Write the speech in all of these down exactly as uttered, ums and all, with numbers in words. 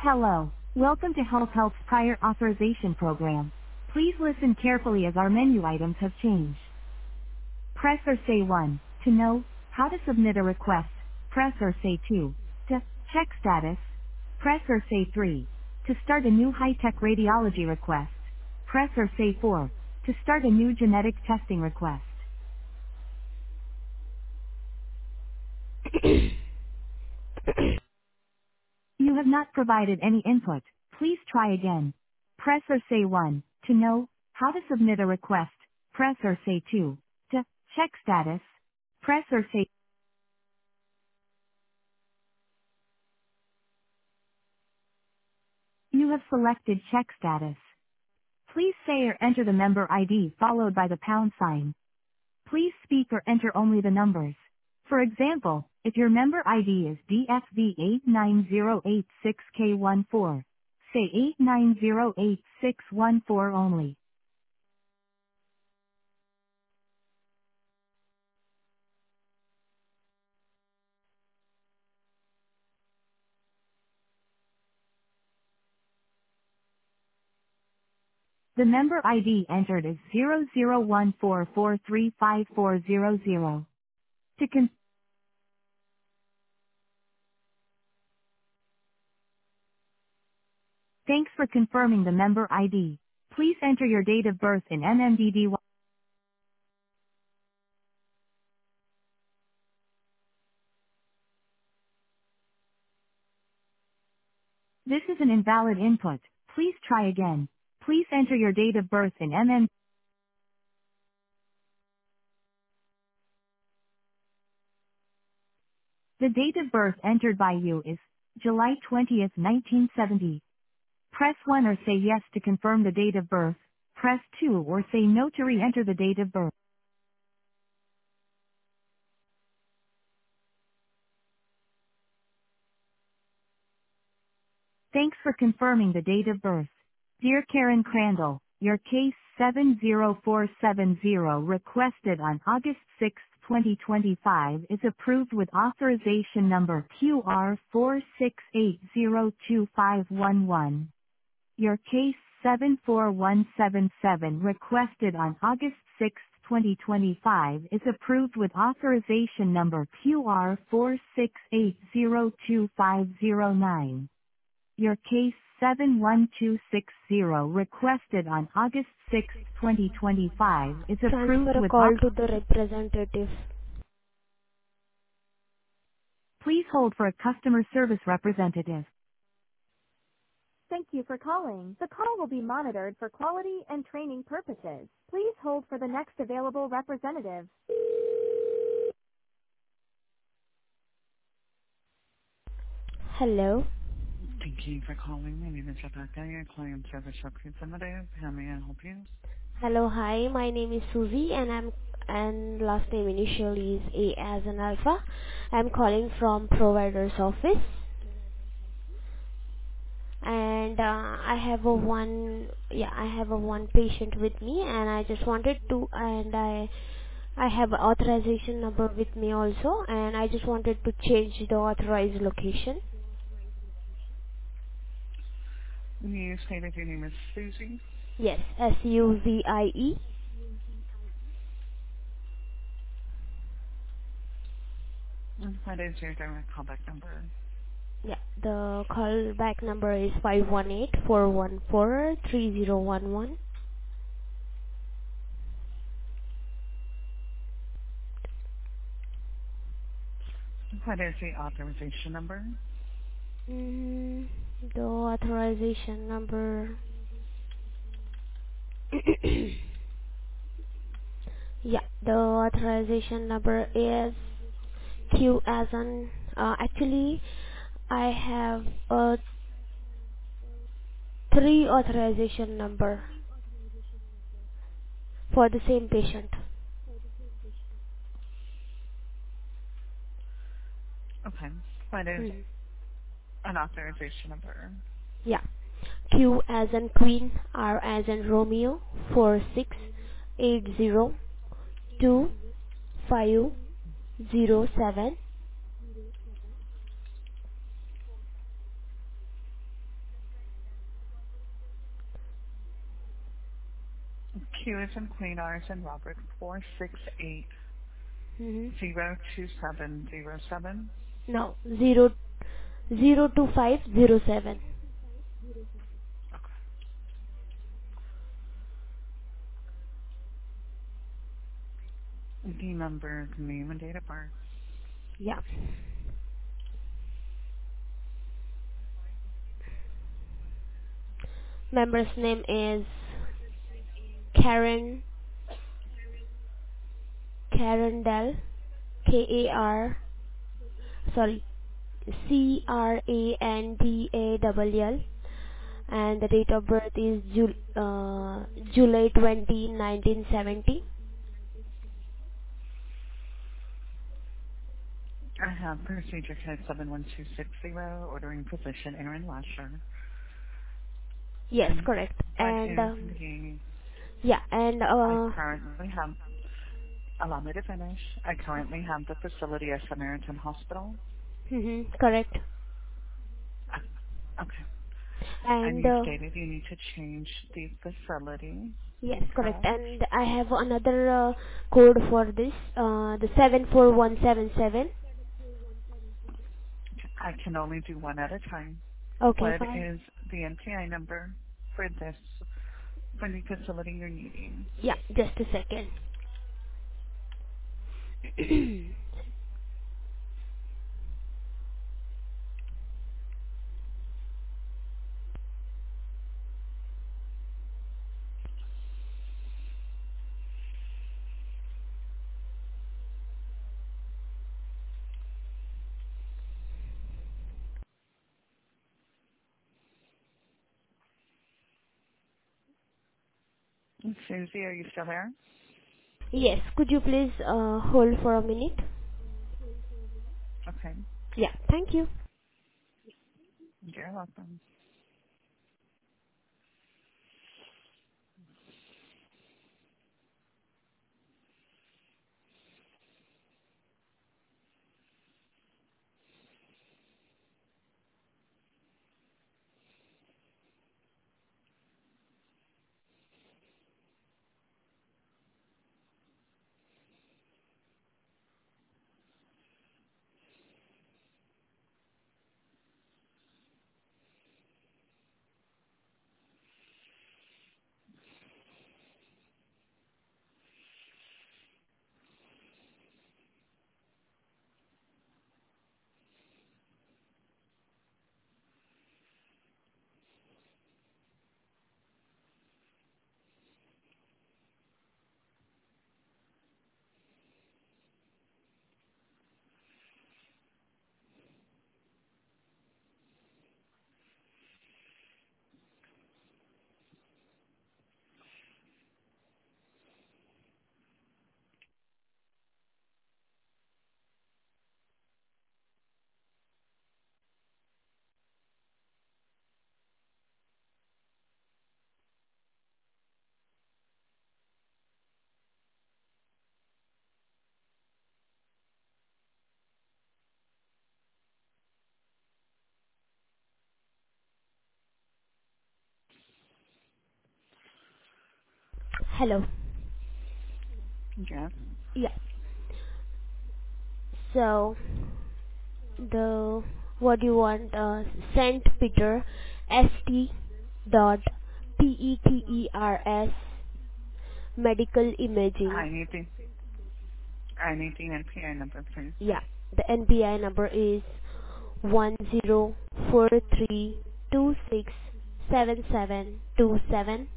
Hello. Welcome to Health Health's prior authorization program. Please listen carefully as our menu items have changed. Press or say one to know how to submit a request. Press or say two to check status. Press or say three to start a new high-tech radiology request. Press or say four to start a new genetic testing request. You have not provided any input. Please try again. Press or say one to know how to submit a request. Press or say two to check status. Press or say you have selected check status. Please say or enter the member I D followed by the pound sign. Please speak or enter only the numbers. For example, if your member I D is D F V eight nine zero eight six K one four, say eight nine zero eight six one four only. The member I D entered is zero zero one four four three five four zero zero. To con- Thanks for confirming the member I D. Please enter your date of birth in M M D D Y. This is an invalid input. Please try again. Please enter your date of birth in M M D D Y. The date of birth entered by you is July twentieth, nineteen seventy. Press one or say yes to confirm the date of birth. Press two or say no to re-enter the date of birth. Thanks for confirming the date of birth. Dear Karen Crandall, your case seven zero four seven zero requested on August sixth, twenty twenty-five is approved with authorization number Q R four six eight zero two five one one. Your case seven four one seven seven requested on August sixth, twenty twenty-five is approved with authorization number Q R four six eight zero two five zero nine. Your case seven one two six zero requested on August sixth, twenty twenty-five is Transfer approved a with call au- to the representative. Please hold for a customer service representative. Thank you for calling. The call will be monitored for quality and training purposes. Please hold for the next available representative. Hello. Thank you for calling. My name is Rebecca, your client service representative. How may I help you? Hello, hi. My name is Susie, and I'm and last name initially is A as an alpha. I'm calling from provider's office, and uh, I have a one yeah I have a one patient with me, and I just wanted to and I I have authorization number with me also, and I just wanted to change the authorized location. You stated your name is Susie. Yes, S U Z I E. And what is your direct callback number? Yeah, the call back number is five one eight, four one four, three zero one one. What is the authorization number? Mm, the authorization number. Yeah, the authorization number is Q as an. Uh, actually, I have a three authorization number for the same patient. Okay. What is Hmm. an authorization number? Yeah, Q as in Queen, R as in Romeo, four six eight zero two five zero seven. Q is in Queen, R is in Robert, four six eight Mm-hmm. zero two seven zero seven. No, zero zero two five zero seven. The member's name and date of birth. Yeah. Member's name is Karen Karen Dell. K A R sorry C R A N D A L L, and the date of birth is Jul- uh, July twentieth, nineteen seventy. I have procedure code seven one two six zero, ordering physician Aaron Lasher. Yes, And correct. what And is um, the, yeah, and I uh, currently have, allow me to finish. I currently have the facility as Samaritan Hospital. mhm, correct. Uh, Okay. And And you uh, stated you need to change the facility, yes, correct. correct? And I have another uh, code for this, uh, the seven four one seven seven. I can only do one at a time. Okay, What fine. is the N P I number for this, for the facility you're needing? Yeah, just a second. Susie, are you still there? Yes, could you please uh, hold for a minute? Okay. Yeah, thank you. You're welcome. Hello. Yes. Yeah. So the what do you want? Uh, Saint Peter, S T dot P E T E R S medical imaging. I need the, I need the N P I number, please. Yeah, the N P I number is one zero four three two six seven seven two seven.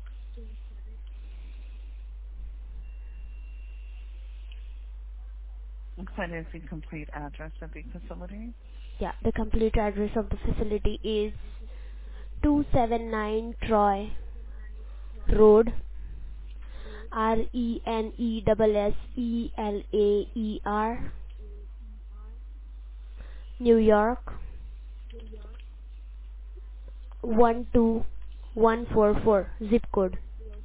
What is the complete address of the facility? Yeah, the complete address of the facility is two seven nine Troy Road, R E N E S S E L A E R, New York one two one four four, zip code.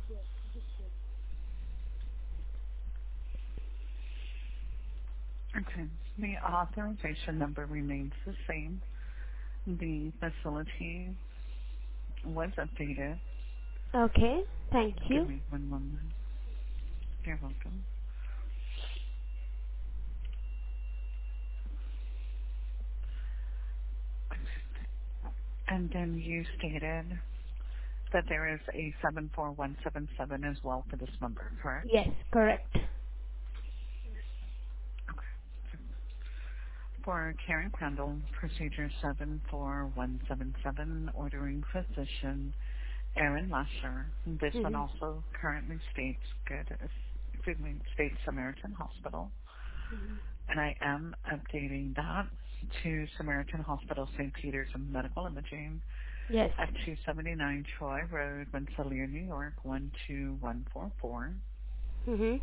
Okay. The authorization number remains the same. The facility was updated. Okay. Thank Give you. me one moment. You're welcome. And then you stated that there is a seven four one seven seven as well for this number, correct? Yes, correct. For Karen Crandall, procedure seven four one seven seven, ordering physician Aaron Lasher. This one Mhm. also currently states good, excuse me, states Samaritan Hospital. And I am updating that to Samaritan Hospital Saint Peter's and Medical Imaging Yes. at two seventy-nine Troy Road, Rensselaer, New York, one two one four four. Mhm.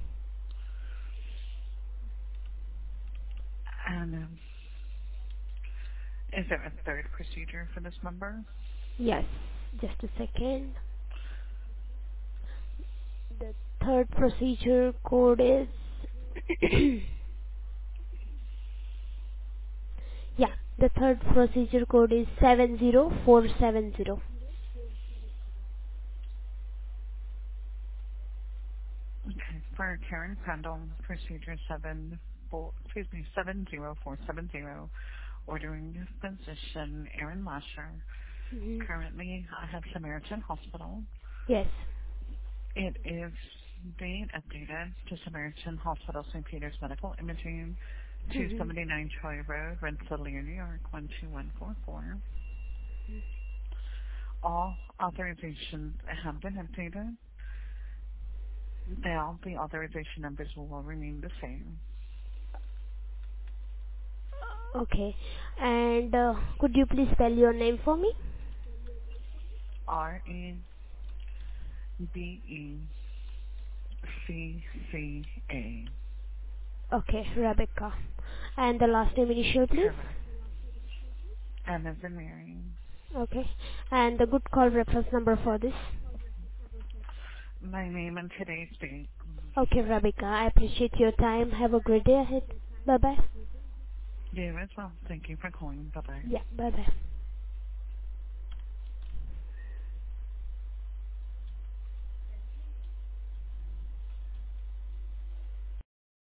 And um, is there a third procedure for this number? Yes. Just a second. The third procedure code is yeah. The third procedure code is seven zero four seven zero. Okay, for Karen Crandall, procedure seven four, excuse me, seven zero four seven zero, ordering physician Aaron Lasher. Mhm. Currently, I have Samaritan Hospital. Yes. It is being updated to Samaritan Hospital Saint Peter's Medical Imaging, Mhm. two seventy-nine Troy Road, Rensselaer, New York, one two one four four. All authorizations have been updated. Now, the authorization numbers will remain the same. Okay. And uh, could you please spell your name for me? R E B E C C A. Okay, Rebecca. And the last name initial, please. Correct. M as in Mary. Okay. And the good call reference number for this. My name and today's date. Okay, Rebecca. I appreciate your time. Have a great day ahead. Bye bye. You as well. Thank you for calling. Bye-bye. Yeah, bye bye.